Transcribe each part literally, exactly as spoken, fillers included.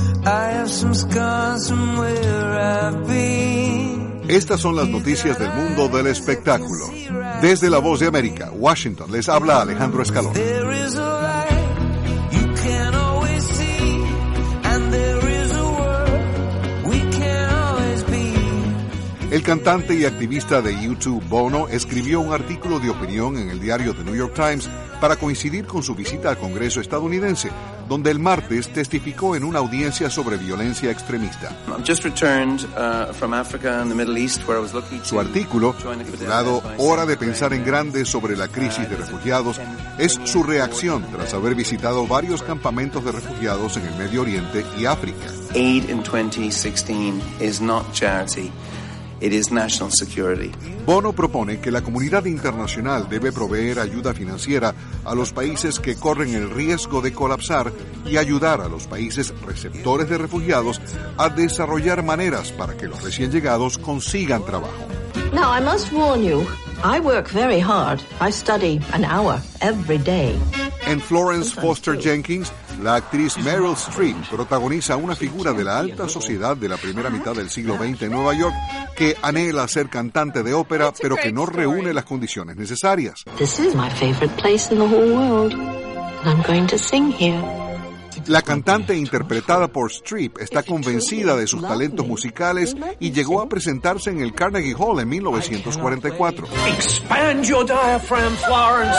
Estas son las noticias del mundo del espectáculo. Desde La Voz de América, Washington, les habla Alejandro Escalón. El cantante y activista de U dos, Bono, escribió un artículo de opinión en el diario The New York Times para coincidir con su visita al Congreso estadounidense, donde el martes testificó en una audiencia sobre violencia extremista. Su artículo, titulado Hora de pensar en grande sobre la crisis de refugiados, es su reacción tras haber visitado varios campamentos de refugiados en el Medio Oriente y África. Aid in twenty sixteen is not charity. It is national security. Bono propone que la comunidad internacional debe proveer ayuda financiera a los países que corren el riesgo de colapsar y ayudar a los países receptores de refugiados a desarrollar maneras para que los recién llegados consigan trabajo. Now, I must warn you, I work very hard. I study an hour every day. En Florence Foster Jenkins, la actriz Meryl Streep protagoniza una figura de la alta sociedad de la primera mitad del siglo veinte en Nueva York que anhela ser cantante de ópera, pero que no reúne las condiciones necesarias. This is my favorite place in the whole world, and I'm going to sing here. La cantante interpretada por Streep está convencida de sus talentos musicales y llegó a presentarse en el Carnegie Hall en mil novecientos cuarenta y cuatro. Expand your diaphragm, Florence.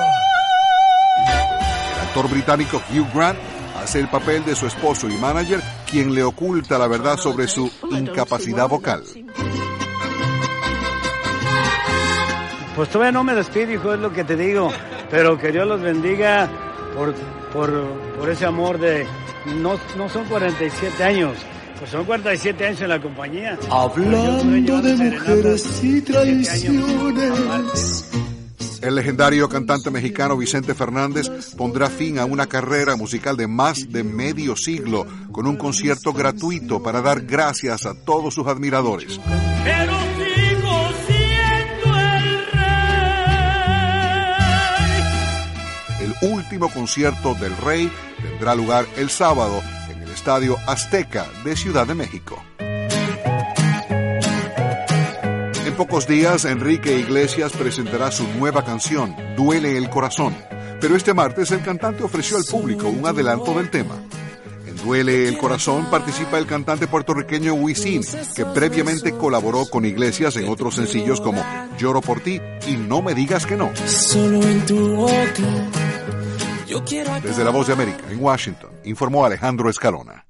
El actor británico Hugh Grant hace el papel de su esposo y manager, quien le oculta la verdad sobre su incapacidad vocal. Pues todavía no me despido, hijo, es lo que te digo, pero que Dios los bendiga por, por, por ese amor de... No, no son cuarenta y siete años, pues son cuarenta y siete años en la compañía. Hablando de mujeres y traiciones. El legendario cantante mexicano Vicente Fernández pondrá fin a una carrera musical de más de medio siglo con un concierto gratuito para dar gracias a todos sus admiradores. Pero sigo siendo el rey. El último concierto del Rey tendrá lugar el sábado en el Estadio Azteca de Ciudad de México. En pocos días, Enrique Iglesias presentará su nueva canción, Duele el Corazón. Pero este martes el cantante ofreció al público un adelanto del tema. En Duele el Corazón participa el cantante puertorriqueño Wisin, que previamente colaboró con Iglesias en otros sencillos como Lloro por ti y No me digas que no. Desde La Voz de América, en Washington, informó Alejandro Escalona.